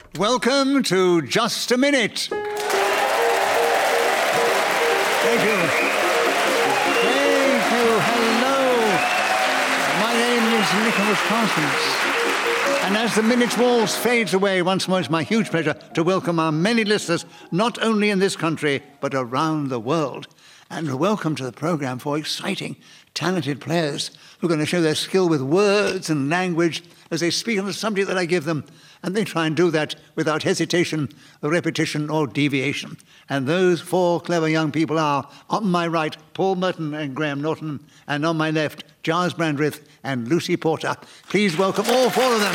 Welcome to Just a Minute. Thank you. Thank you. Hello. My name is Nicholas Parsons. And as the minute waltz fades away, once more it's my huge pleasure to welcome our many listeners, not only in this country, but around the world. And welcome to the programme for exciting, talented players who are going to show their skill with words and language as they speak on the subject that I give them. And they try and do that without hesitation, repetition, or deviation. And those four clever young people are, on my right, Paul Merton and Graham Norton, and on my left, Giles Brandreth and Lucy Porter. Please welcome all four of them.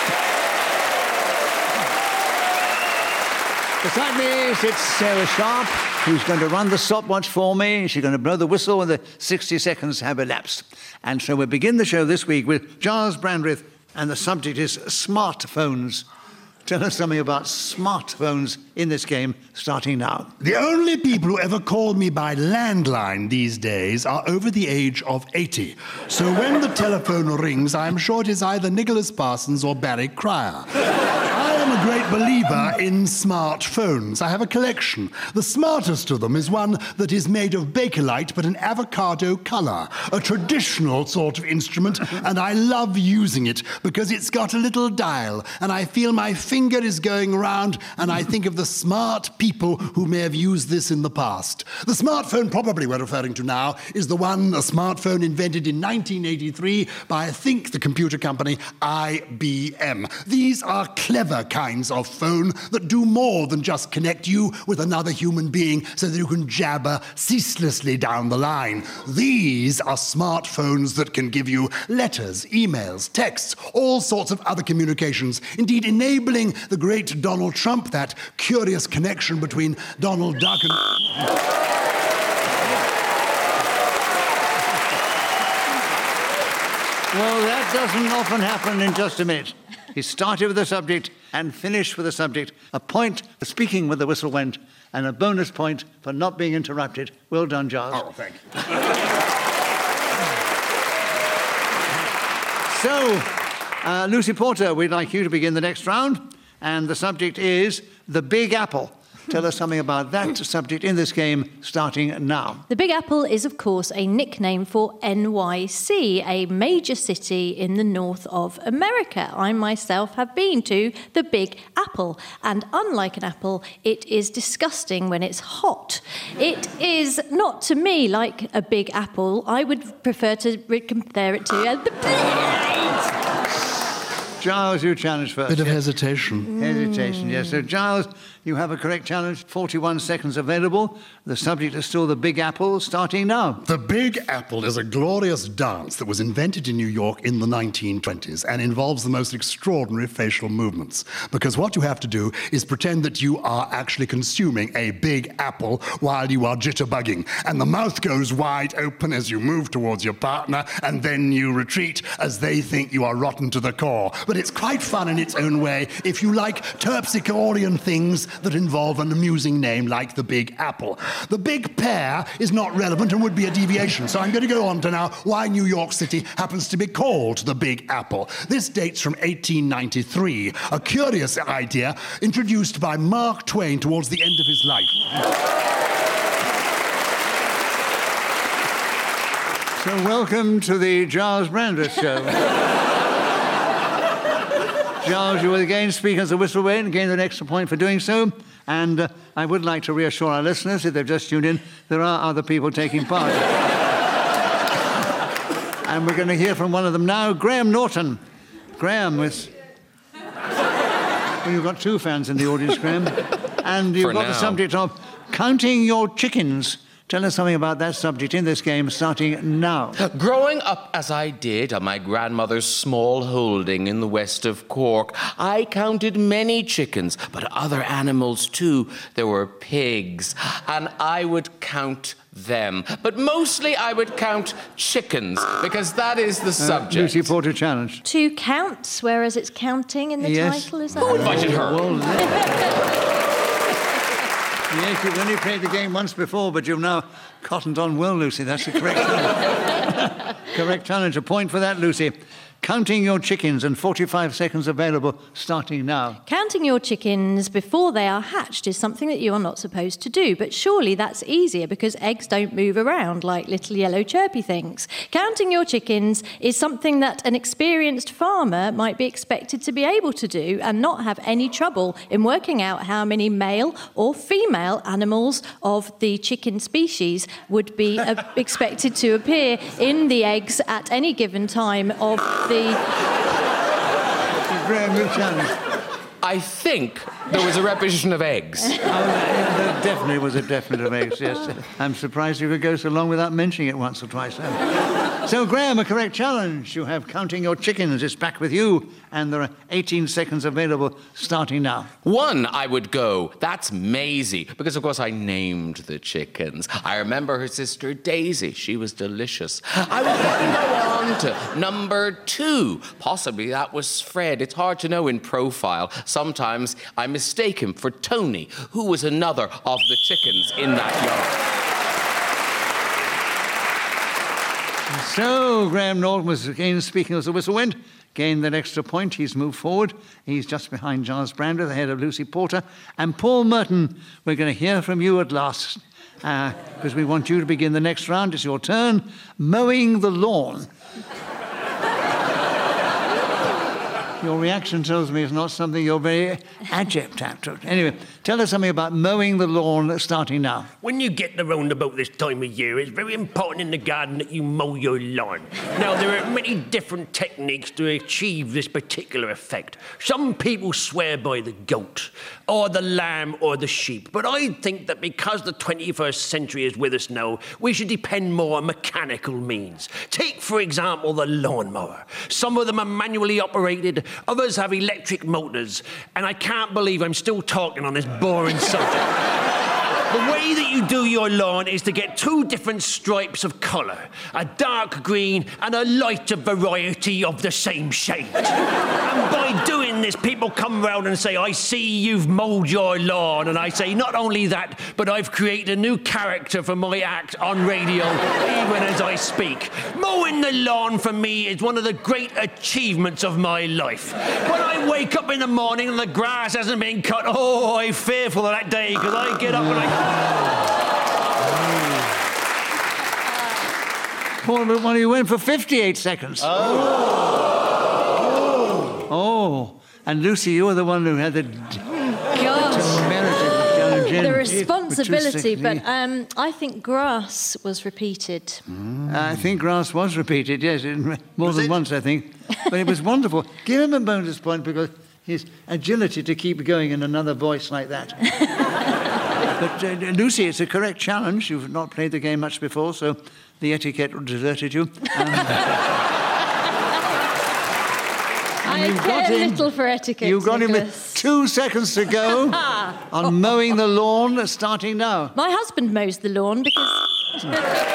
Beside me sits Sarah Sharp, who's going to run the stopwatch for me. She's going to blow the whistle when the 60 seconds have elapsed. And so we'll begin the show this week with Giles Brandreth, and the subject is smartphones. Tell us something about smartphones in this game, starting now. The only people who ever call me by landline these days are over the age of 80. So when the telephone rings, I'm sure it is either Nicholas Parsons or Barry Cryer. I am a great believer in smartphones. I have a collection. The smartest of them is one that is made of Bakelite but an avocado colour, a traditional sort of instrument, and I love using it because it's got a little dial, and I feel my finger is going round, and I think of the smart people who may have used this in the past. The smartphone probably we're referring to now is a smartphone invented in 1983 by, I think, the computer company IBM. These are clever kinds of phone that do more than just connect you with another human being so that you can jabber ceaselessly down the line. These are smartphones that can give you letters, emails, texts, all sorts of other communications, indeed enabling the great Donald Trump, that curious connection between Donald Duck and... Well, that doesn't often happen in Just a Minute. He started with a subject and finished with a subject. A point for speaking when the whistle went, and a bonus point for not being interrupted. Well done, Giles. Oh, thank you. So, Lucy Porter, we'd like you to begin the next round. And the subject is the Big Apple. Tell us something about that subject in this game, starting now. The Big Apple is, of course, a nickname for NYC, a major city in the north of America. I myself have been to the Big Apple, and unlike an apple, it is disgusting when it's hot. It is not, to me, like a big apple. I would prefer to compare it to Giles, you challenge first. Bit of hesitation. Hesitation, yes. So, Giles, you have a correct challenge. 41 seconds available. The subject is still the Big Apple, starting now. The Big Apple is a glorious dance that was invented in New York in the 1920s and involves the most extraordinary facial movements. Because what you have to do is pretend that you are actually consuming a big apple while you are jitterbugging. And the mouth goes wide open as you move towards your partner, and then you retreat as they think you are rotten to the core. But it's quite fun in its own way if you like terpsichorean things that involve an amusing name like the Big Apple. The Big Pear is not relevant and would be a deviation, so I'm going to go on to now why New York City happens to be called the Big Apple. This dates from 1893, a curious idea introduced by Mark Twain towards the end of his life. So welcome to the Giles Brandreth Show. Giles, you will again speak as a whistle went and gain an extra point for doing so. And I would like to reassure our listeners, if they've just tuned in, there are other people taking part. And we're going to hear from one of them now, Graham Norton. Graham was... Well, you've got two fans in the audience, Graham. And you've got the subject of counting your chickens. Tell us something about that subject in this game, starting now. Growing up as I did on my grandmother's small holding in the west of Cork, I counted many chickens, but other animals too. There were pigs, and I would count them. But mostly I would count chickens, because that is the subject. Lucy Porter challenge. 2 counts, whereas it's counting in the title, is that? Who invited her? Well, yes, you've only played the game once before, but you've now cottoned on well, Lucy. That's the correct challenge. Correct challenge. A point for that, Lucy. Counting Your Chickens, and 45 seconds available starting now. Counting your chickens before they are hatched is something that you are not supposed to do, but surely that's easier because eggs don't move around like little yellow chirpy things. Counting your chickens is something that an experienced farmer might be expected to be able to do and not have any trouble in working out how many male or female animals of the chicken species would be expected to appear in the eggs at any given time of the... Graham, your challenge. I think there was a repetition of eggs. There definitely was a definite of eggs, yes. I'm surprised you could go so long without mentioning it once or twice. So, Graham, a correct challenge. You have Counting Your Chickens. It's back with you, and there are 18 seconds available starting now. 1, I would go. That's Maisie, because of course I named the chickens. I remember her sister Daisy. She was delicious. I would then go on to number 2. Possibly that was Fred. It's hard to know in profile. Sometimes I mistake him for Tony, who was another of the chickens in that yard. So, Graham Norton was again speaking as the whistle went. Gained that extra point. He's moved forward. He's just behind Giles Brandreth, ahead of Lucy Porter. And Paul Merton, we're going to hear from you at last, because we want you to begin the next round. It's your turn. Mowing the lawn. Your reaction tells me it's not something you're very adept at. Anyway, tell us something about mowing the lawn starting now. When you get around about this time of year, it's very important in the garden that you mow your lawn. Now, there are many different techniques to achieve this particular effect. Some people swear by the goat, or the lamb, or the sheep. But I think that because the 21st century is with us now, we should depend more on mechanical means. Take, for example, the lawnmower. Some of them are manually operated, others have electric motors, and I can't believe I'm still talking on this boring subject. The way that you do your lawn is to get 2 different stripes of colour, a dark green and a lighter variety of the same shade. And by doing this, people come round and say, I see you've mowed your lawn. And I say, not only that, but I've created a new character for my act on radio, even as I speak. Mowing the lawn for me is one of the great achievements of my life. When I wake up in the morning and the grass hasn't been cut, oh, I'm fearful of that day, because I get up and Paul, well, you went for 58 seconds. Oh. And Lucy, you were the one who had the the responsibility, but I think grass was repeated. I think grass was repeated, yes, more than once, I think. But it was wonderful. Give him a bonus point because his agility to keep going in another voice like that. But, Lucy, it's a correct challenge. You've not played the game much before, so the etiquette deserted you. I care little for etiquette, You got him Nicholas. with 2 seconds to go on mowing the lawn, starting now. My husband mows the lawn because...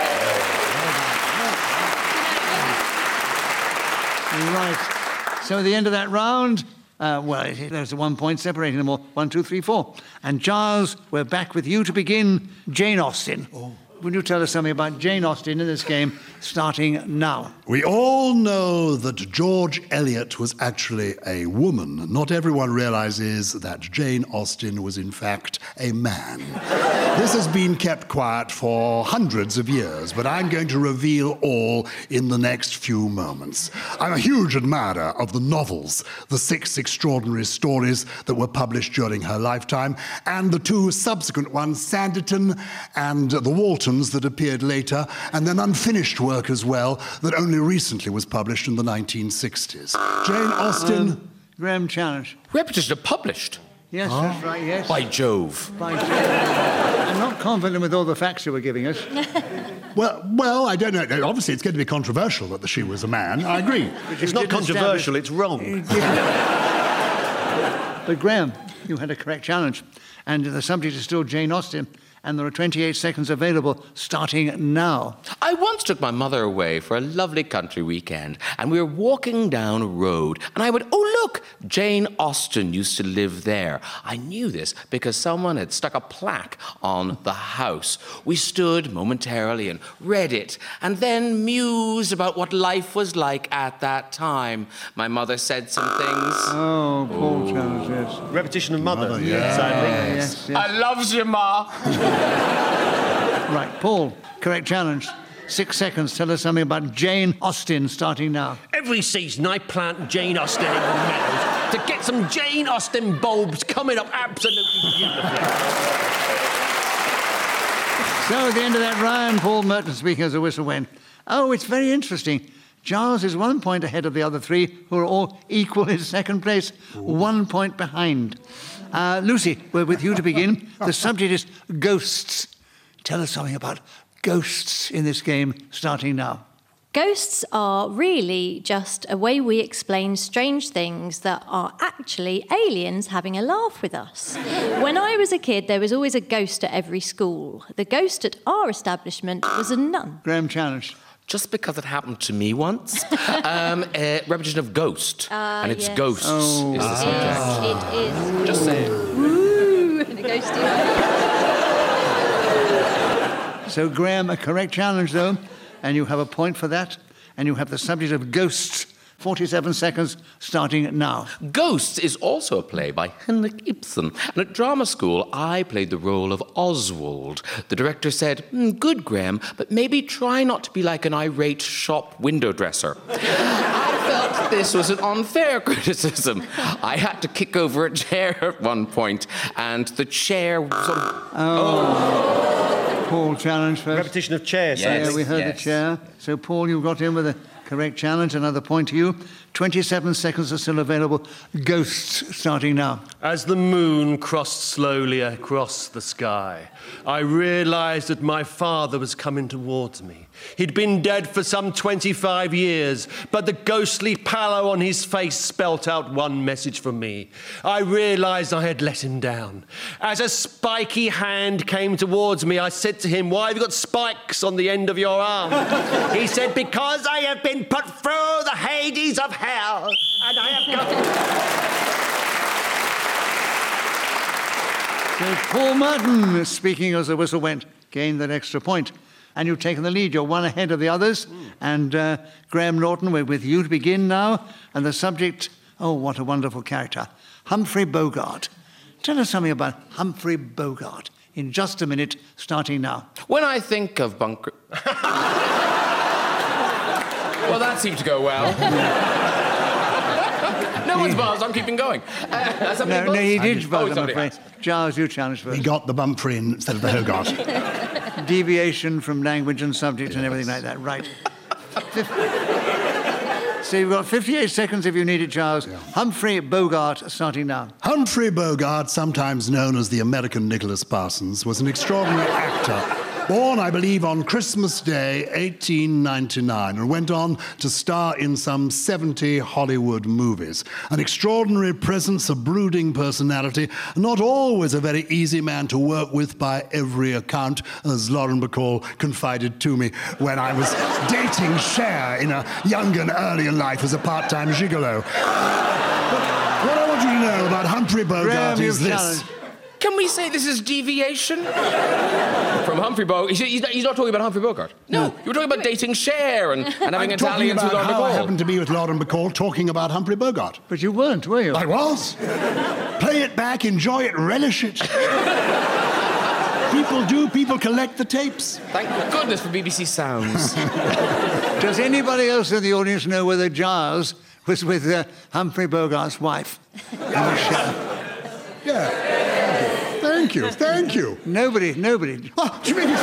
Right. So at the end of that round... there's 1 point separating them all. 1, 2, 3, 4. And Giles, we're back with you to begin Jane Austen. Will you tell us something about Jane Austen in this game, starting now? We all know that George Eliot was actually a woman. Not everyone realizes that Jane Austen was, in fact, a man. This has been kept quiet for hundreds of years, but I'm going to reveal all in the next few moments. I'm a huge admirer of the novels, the 6 extraordinary stories that were published during her lifetime, and the 2 subsequent ones, Sanditon and The Waltons, that appeared later, and then unfinished work as well that only recently was published in the 1960s. Jane Austen... Graham challenge. Repetition published. Yes, that's right, yes. By Jove. By Jove. I'm not confident with all the facts you were giving us. Well, I don't know. Obviously, it's going to be controversial that she was a man. I agree. It's not controversial, it's wrong. But Graham, you had a correct challenge. And the subject is still Jane Austen. And there are 28 seconds available, starting now. I once took my mother away for a lovely country weekend, and we were walking down a road, and I went, "Oh, look, Jane Austen used to live there." I knew this because someone had stuck a plaque on the house. We stood momentarily and read it, and then mused about what life was like at that time. My mother said some things. Oh, Paul Challenge, yes. Repetition of mother, sadly. Yes. I loves you, Ma. Right, Paul, correct challenge. 6 seconds. Tell us something about Jane Austen, starting now. Every season I plant Jane Austen in the meadows to get some Jane Austen bulbs coming up absolutely beautifully. So at the end of that round, Paul Merton speaking as a whistle went. Oh, it's very interesting. Giles is 1 point ahead of the other three, who are all equal in second place, 1 point behind. Lucy, we're with you to begin. The subject is ghosts. Tell us something about ghosts in this game, starting now. Ghosts are really just a way we explain strange things that are actually aliens having a laugh with us. When I was a kid, there was always a ghost at every school. The ghost at our establishment was a nun. Graham Challenge. Just because it happened to me once. A repetition of ghost. And it's yes. ghosts is the subject. It is. Just saying. Woo! The ghosty. So, Graham, a correct challenge, though, and you have a point for that, and you have the subject of ghosts. 47 seconds, starting now. Ghosts is also a play by Henrik Ibsen. And at drama school, I played the role of Oswald. The director said, "Good, Graham, but maybe try not to be like an irate shop window dresser." I felt this was an unfair criticism. I had to kick over a chair at one point, and the chair sort of... Paul, challenge first. Repetition of chair, Yeah, we heard the chair. So, Paul, you got in with a correct challenge. Another point to you. 27 seconds are still available. Ghosts, starting now. As the moon crossed slowly across the sky, I realised that my father was coming towards me. He'd been dead for some 25 years, but the ghostly pallor on his face spelt out one message for me. I realised I had let him down. As a spiky hand came towards me, I said to him, "Why have you got spikes on the end of your arm?" He said, "Because I have been put through the Hades of hell, and I have got..." So, Paul Merton, speaking as the whistle went, gained that extra point. And you've taken the lead. You're one ahead of the others. And Graham Norton, we're with you to begin now. And the subject, oh, what a wonderful character, Humphrey Bogart. Tell us something about Humphrey Bogart in just a minute, starting now. When I think of bunker... Well, that seemed to go well. No one's buzzed. I'm keeping going. No, he did buzz, I'm afraid. Giles, you challenge first. We got the Bumphrey instead of the Hogarth. Deviation from language and subject and everything like that. Right. So you've got 58 seconds if you need it, Giles. Yeah. Humphrey Bogart, starting now. Humphrey Bogart, sometimes known as the American Nicholas Parsons, was an extraordinary actor. Born, I believe, on Christmas Day, 1899, and went on to star in some 70 Hollywood movies. An extraordinary presence, a brooding personality, not always a very easy man to work with by every account, as Lauren Bacall confided to me when I was dating Cher in a young and early in life as a part-time gigolo. But what I want you to know about Humphrey Bogart Graham, is you've this. challenged. Can we say this is deviation? From Humphrey Bogart. He's not talking about Humphrey Bogart. No, you were talking about dating Cher and having Italians with Lauren how I Bacall. happened to be with Lauren Bacall talking about Humphrey Bogart. But you weren't, were you? I was. Play it back, enjoy it, relish it. People do, people collect the tapes. Thank goodness for BBC Sounds. Does anybody else in the audience know whether Giles was with Humphrey Bogart's wife in the show? Yeah. Thank you. Nobody. Oh, do you mean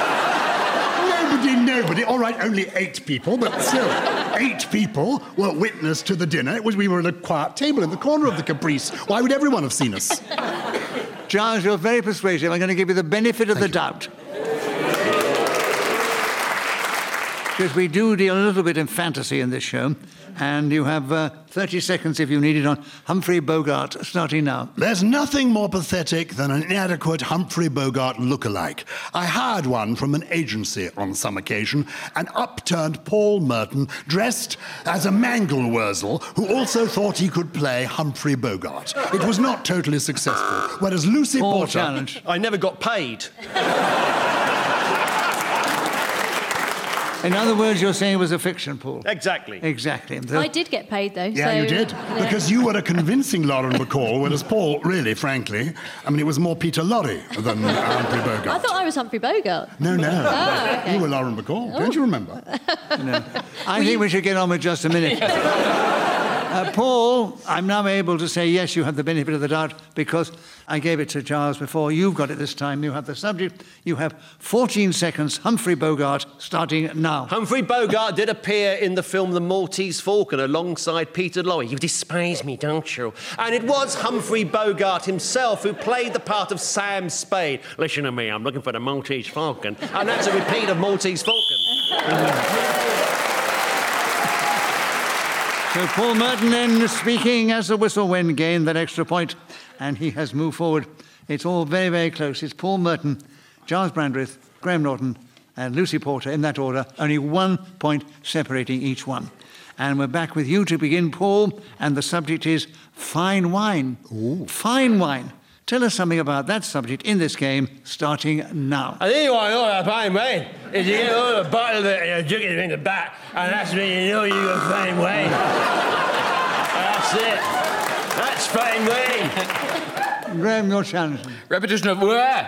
nobody? All right, only 8 people, but still, 8 people were witness to the dinner. We were at a quiet table in the corner of the Caprice. Why would everyone have seen us? Giles, you're very persuasive. I'm going to give you the benefit of the doubt. because we do deal a little bit in fantasy in this show. And you have 30 seconds if you need it on Humphrey Bogart, starting now. There's nothing more pathetic than an inadequate Humphrey Bogart lookalike. I hired one from an agency on some occasion, an upturned Paul Merton dressed as a Mangel Wurzel who also thought he could play Humphrey Bogart. It was not totally successful, whereas Lucy Paul Porter... challenge. I never got paid. In other words, you're saying it was a fiction, Paul. Exactly. Exactly. I did get paid, though. Yeah, so, you did. Because you were a convincing Lauren Bacall, whereas Paul, really, frankly, I mean, it was more Peter Lorre than Humphrey Bogart. I thought I was Humphrey Bogart. No. Oh, okay. You were Lauren Bacall. Don't you remember? I think we should get on with just a minute. Paul, I'm now able to say, yes, you have the benefit of the doubt because I gave it to Giles before. You've got it this time. You have the subject. You have 14 seconds. Humphrey Bogart, starting now. Humphrey Bogart did appear in the film The Maltese Falcon alongside Peter Lorre. You despise me, don't you? And it was Humphrey Bogart himself who played the part of Sam Spade. Listen to me, I'm looking for the Maltese Falcon. And that's a repeat of Maltese Falcon. So Paul Merton then speaking as the whistle when gained that extra point, and he has moved forward. It's all very, very close. It's Paul Merton, Giles Brandreth, Graham Norton, and Lucy Porter in that order, only 1 point separating each one. And we're back with you to begin, Paul, and the subject is fine wine. Ooh. Fine wine. Tell us something about that subject in this game, starting now. I think you want to know what fine wine is. You get a little bottle of it and you drink it in the back, and that's when you know you got fine wine. That's it. That's fine wine. Graham, your challenge. Repetition of where?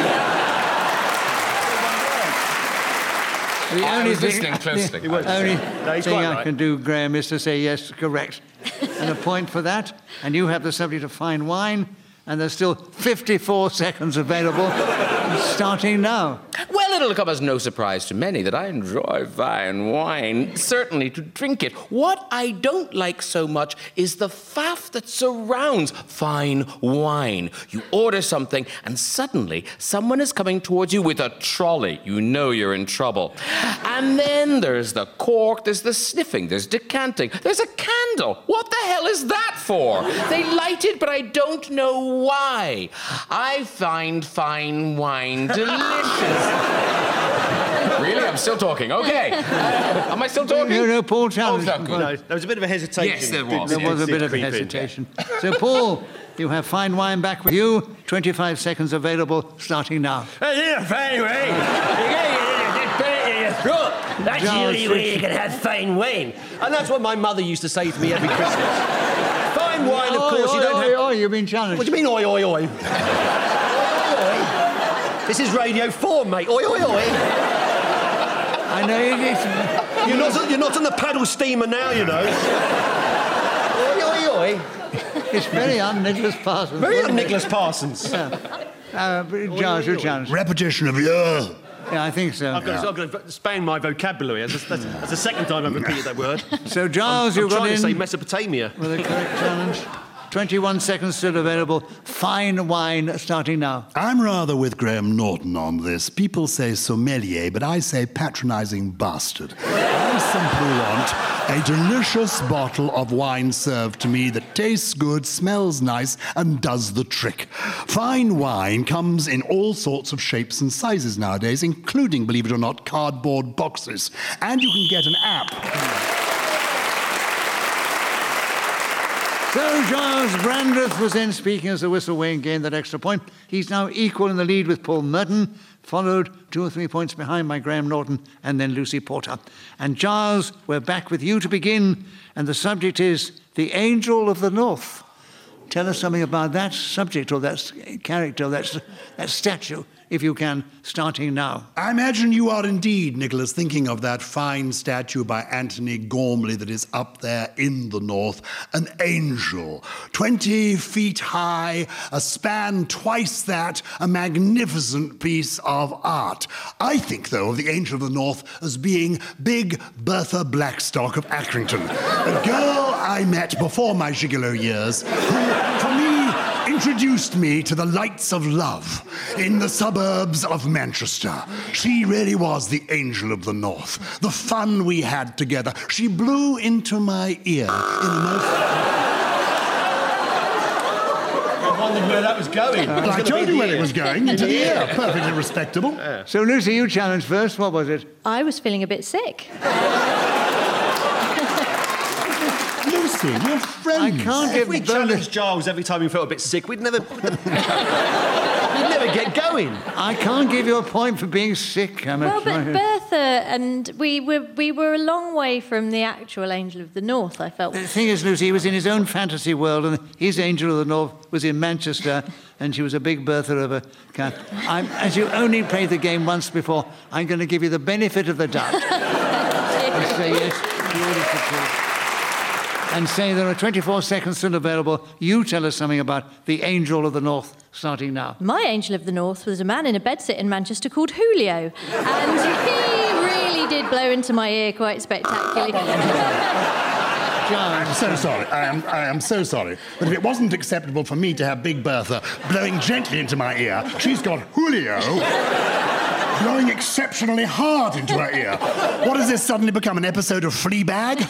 I was listening closely. The only thing I right. can do, Graham, is to say yes, correct. And a point for that. And you have the subject of fine wine. And there's still 54 seconds available, starting now. Well, it'll come as no surprise to many that I enjoy fine wine, certainly to drink it. What I don't like so much is the faff that surrounds fine wine. You order something, and suddenly someone is coming towards you with a trolley. You know you're in trouble. And then there's the cork, there's the sniffing, there's decanting, there's a candle. What the hell is that for? They light it, but I don't know why. I find fine wine delicious. Really? I'm still talking. Okay. Am I still talking? No, Paul challenged. Oh, good. No, there was a bit of a hesitation. Yes, there was. There was a bit of hesitation. So, Paul, you have fine wine back with you. 25 seconds available, starting now. Fine wine. That's the only way you can have fine wine. And that's what my mother used to say to me every Christmas. Fine wine, of course, you don't have... Oi, you've been challenged. What do you mean, oi, oi, oi? Oi, oi, oi. This is Radio 4, mate. Oi, oi, oi. I know it is. You're not on the paddle steamer now, you know. Oi, oi, oi. It's very un-Nicholas Parsons. Very un-Nicholas Parsons. Giles, your challenge. Repetition of yeah. Yeah, I think so. I've got to expand my vocabulary. That's the second time I've repeated that word. So, Giles, you've got trying in... to say Mesopotamia. With a correct challenge. 21 seconds still available. Fine wine, starting now. I'm rather with Graham Norton on this. People say sommelier, but I say patronising bastard. I simply want a delicious bottle of wine served to me that tastes good, smells nice, and does the trick. Fine wine comes in all sorts of shapes and sizes nowadays, including, believe it or not, cardboard boxes. And you can get an app. So Giles Brandreth was then speaking as the whistle Wayne gained that extra point. He's now equal in the lead with Paul Merton, followed 2 or 3 points behind by Graham Norton and then Lucy Porter. And Giles, we're back with you to begin, and the subject is the Angel of the North. Tell us something about that subject or that character, that statue, if you can, starting now. I imagine you are indeed, Nicholas, thinking of that fine statue by Anthony Gormley that is up there in the north. An angel, 20 feet high, a span twice that, a magnificent piece of art. I think, though, of the Angel of the North as being Big Bertha Blackstock of Accrington, a girl I met before my gigolo years, who, for me, introduced me to the lights of love in the suburbs of Manchester. She really was the angel of the north. The fun we had together. She blew into my ear in the most... I wondered where that was going. Well, I told you where it was going, into the ear. Perfectly respectable. So, Lucy, you challenged first. What was it? I was feeling a bit sick. Lucy, we're friends. I can't If give we Bernard... challenged Giles every time he felt a bit sick, we'd never get going. I can't give you a point for being sick. Well, but Bertha and we were a long way from the actual Angel of the North, I felt. The thing is, Lucy, he was in his own fantasy world, and his Angel of the North was in Manchester, and she was a big Bertha of a kind. As you only played the game once before, I'm going to give you the benefit of the doubt. And say yes, you ordered for two. And say there are 24 seconds still available. You tell us something about the Angel of the North, starting now. My Angel of the North was a man in a bedsit in Manchester called Julio, and he really did blow into my ear quite spectacularly. I'm so sorry. I am so sorry. But if it wasn't acceptable for me to have Big Bertha blowing gently into my ear, she's got Julio blowing exceptionally hard into her ear. What has this suddenly become, an episode of Fleabag?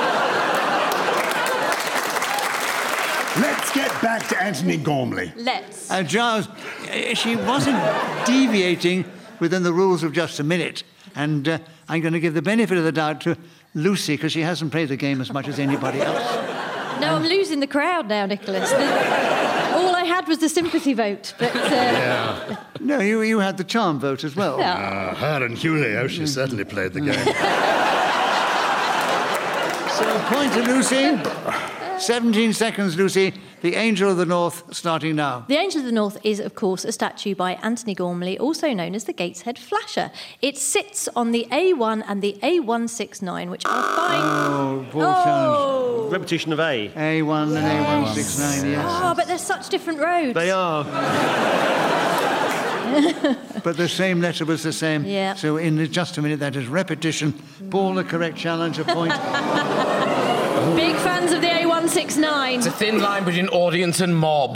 Let's get back to Anthony Gormley. Let's. Giles, she wasn't deviating within the rules of just a minute. And I'm going to give the benefit of the doubt to Lucy, because she hasn't played the game as much as anybody else. No, I'm losing the crowd now, Nicholas. All I had was the sympathy vote, but... No, you had the charm vote as well. Yeah. Her and Julio, she certainly played the game. So, point to Lucy. 17 seconds, Lucy. The Angel of the North, starting now. The Angel of the North is, of course, a statue by Anthony Gormley, also known as the Gateshead Flasher. It sits on the A1 and the A169, which are fine... Oh, poor challenge. Repetition of A. A1 and A169, yes. Oh, but they're such different roads. They are. But the same letter was the same. Yeah. So in just a minute, that is repetition. Paul, the correct challenge, a point. Big fans of the A169. It's a thin line between audience and mob.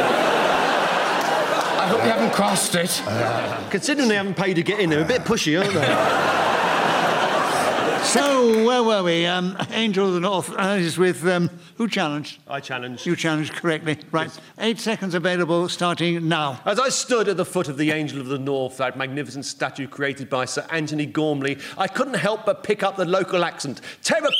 I hope you haven't crossed it. Considering they haven't paid to get in, they're a bit pushy, aren't they? So, where were we? Angel of the North is with... who challenged? I challenged. You challenged correctly. Right. Yes. 8 seconds available, starting now. As I stood at the foot of the Angel of the North, that magnificent statue created by Sir Anthony Gormley, I couldn't help but pick up the local accent. Terracotta...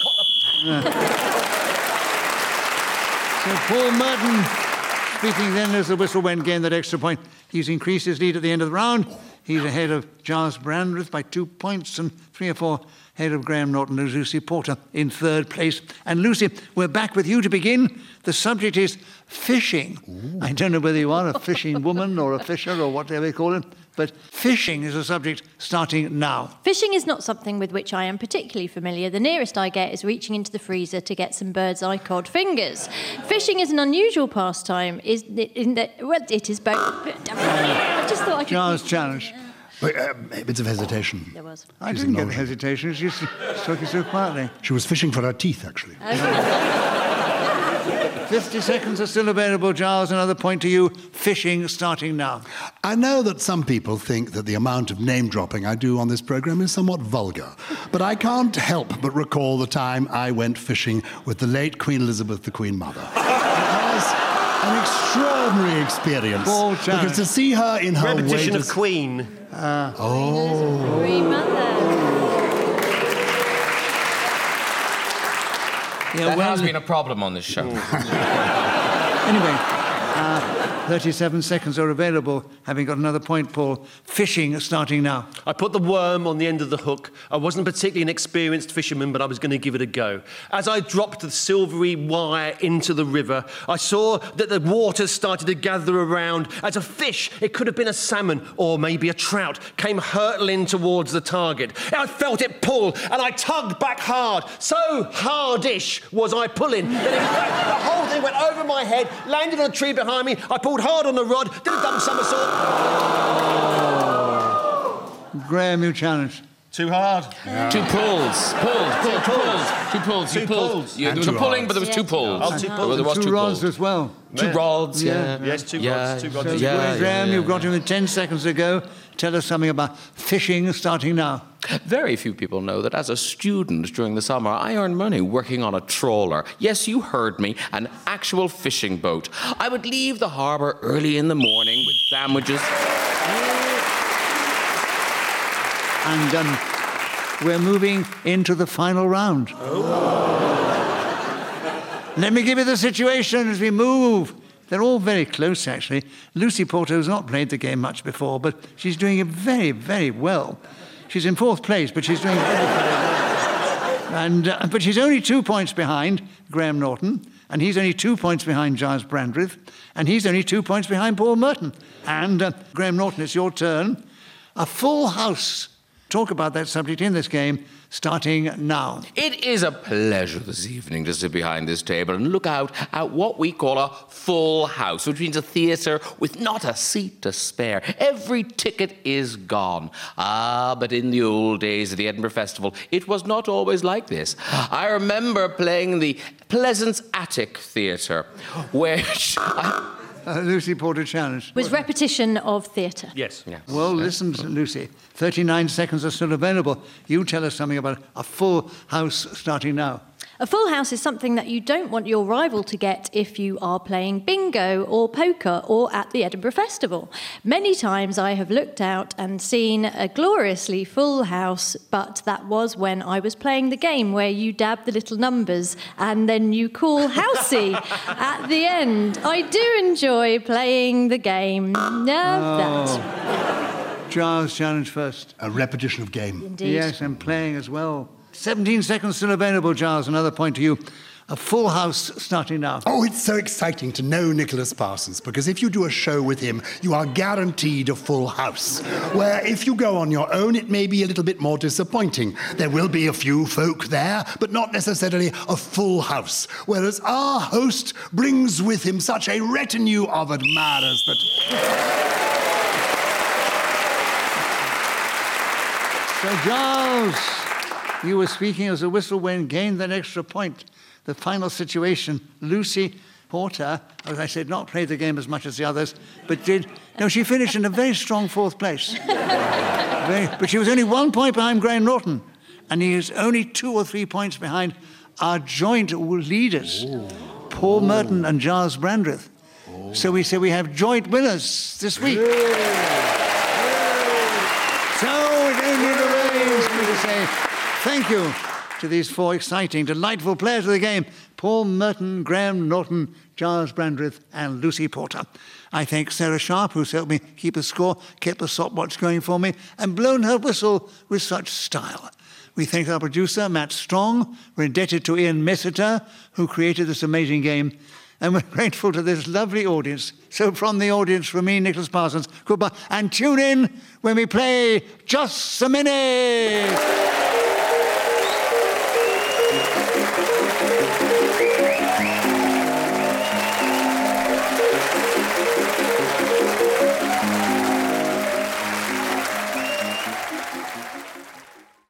So Paul Merton, speaking then as the whistle went, gained that extra point. He's increased his lead at the end of the round. He's ahead of Giles Brandreth by 2 points and 3 or 4 ahead of Graham Norton and Lucy Porter in third place. And Lucy, we're back with you to begin. The subject is fishing. Ooh. I don't know whether you are a fishing woman or a fisher or whatever they call it, but fishing is a subject starting now. Fishing is not something with which I am particularly familiar. The nearest I get is reaching into the freezer to get some bird's eye cod fingers. Fishing is an unusual pastime. It is both... I just thought I could... Giles challenge. Wait, bits of hesitation. There was. I didn't get hesitation. She just spoke so quietly. She was fishing for her teeth, actually. 50 seconds are still available, Giles. Another point to you. Fishing starting now. I know that some people think that the amount of name-dropping I do on this programme is somewhat vulgar, but I can't help but recall the time I went fishing with the late Queen Elizabeth, the Queen Mother. It was an extraordinary experience. Because to see her in her repetition of Queen. Queen Mother. Yeah, That has been a problem on this show. Anyway, 37 seconds are available. Having got another point, Paul. Fishing starting now. I put the worm on the end of the hook. I wasn't particularly an experienced fisherman, but I was going to give it a go. As I dropped the silvery wire into the river, I saw that the water started to gather around as a fish, it could have been a salmon or maybe a trout, came hurtling towards the target. I felt it pull, and I tugged back hard. So hardish was I pulling that in fact the whole thing went over my head, landed on a tree behind me. I pulled hard on the rod, did a dumb somersault. Graham, you challenged. Too hard. Two pulls. Two pulls. Yeah, there was a pulling, but there was two pulls. Oh, two pulls. There was two two rods pulls. as well. Two rods, yeah. Yes, two Yeah, rods. Two rods. So, Graham, you've got him in 10 seconds to go. Tell us something about fishing starting now. Very few people know that as a student during the summer, I earned money working on a trawler. Yes, you heard me, an actual fishing boat. I would leave the harbour early in the morning with sandwiches. And we're moving into the final round. Let me give you the situation as we move. They're all very close, actually. Lucy Porter has not played the game much before, but she's doing it very, very well. She's in 4th place, but she's doing very, very well. But she's only 2 points behind Graham Norton, and he's only 2 points behind Giles Brandreth, and he's only 2 points behind Paul Merton. And Graham Norton, it's your turn. A full house. Talk about that subject in this game, starting now. It is a pleasure this evening to sit behind this table and look out at what we call a full house, which means a theatre with not a seat to spare. Every ticket is gone. But in the old days of the Edinburgh Festival, it was not always like this. I remember playing the Pleasance Attic Theatre, where... Lucy Porter challenge. Was repetition of theatre. Yes. Well, listen, Lucy. 39 seconds are still available. You tell us something about a full house starting now. A full house is something that you don't want your rival to get if you are playing bingo or poker or at the Edinburgh Festival. Many times I have looked out and seen a gloriously full house, but that was when I was playing the game where you dab the little numbers and then you call housey at the end. I do enjoy playing the game. Giles, challenge first. A repetition of game. Indeed. Yes, and playing as well. 17 seconds still available, Giles. Another point to you. A full house starting now. Oh, it's so exciting to know Nicholas Parsons, because if you do a show with him, you are guaranteed a full house. Where if you go on your own, it may be a little bit more disappointing. There will be a few folk there, but not necessarily a full house. Whereas our host brings with him such a retinue of admirers that... So, Giles, you were speaking as a whistle when gained that extra point. The final situation, Lucy Porter, as I said, not played the game as much as the others, but did... No, she finished in a very strong 4th place. But she was only 1 point behind Graham Norton, and he is only 2 or 3 points behind our joint leaders, Paul Merton and Giles Brandreth. So we say we have joint winners this week. So it only remains for me to say thank you to these 4 exciting, delightful players of the game, Paul Merton, Graham Norton, Giles Brandreth, and Lucy Porter. I thank Sarah Sharp, who's helped me keep a score, kept the stopwatch going for me, and blown her whistle with such style. We thank our producer, Matt Strong. We're indebted to Ian Messiter, who created this amazing game. And we're grateful to this lovely audience. So from the audience, from me, Nicholas Parsons, goodbye. And tune in when we play Just a Minute.